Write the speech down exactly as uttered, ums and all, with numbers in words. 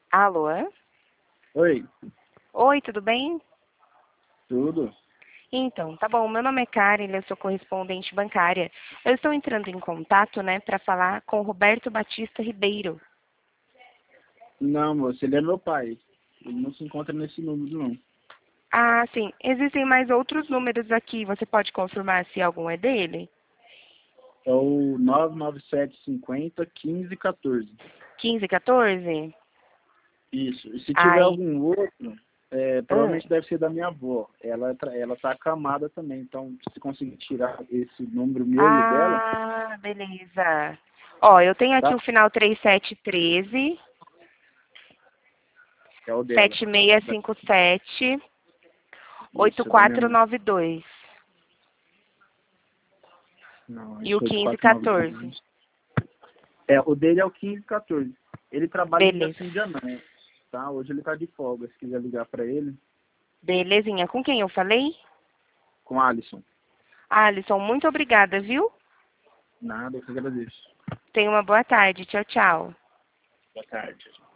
Alô? Oi, Oi, tudo bem? tudo? Então, tá bom. Meu nome é Karen, eu sou correspondente bancária. Eu estou entrando em contato, né, para falar com o Roberto Batista Ribeiro. Não, moço, ele é meu pai. Ele não se encontra nesse número, não. Ah, sim. Existem mais outros números aqui. Você pode confirmar se algum é dele? É o nove nove sete cinco zero um cinco um quatro. quinze, quatorze? Isso. E se tiver Ai. algum outro, é, Ah. provavelmente deve ser da minha avó. Ela, tra- ela tá acamada também, então se conseguir tirar esse número meu e o dela, Ah, beleza. Ó, eu tenho aqui tá? o final três sete um três, É o dela. sete seis cinco sete, oito Isso, é da minha quatro mãe. nove dois. Não, E o esse oito quinze, quatro nove quatorze. dois. É, o dele é o quinze quatorze. Ele trabalha em Beleza. Jacindianã, tá? Hoje ele tá de folga. Se quiser ligar pra ele, Belezinha. Com quem eu falei? com o Alisson. Alisson, muito obrigada, viu? Nada, eu que agradeço. Tenha uma boa tarde. Tchau, tchau. Boa tarde.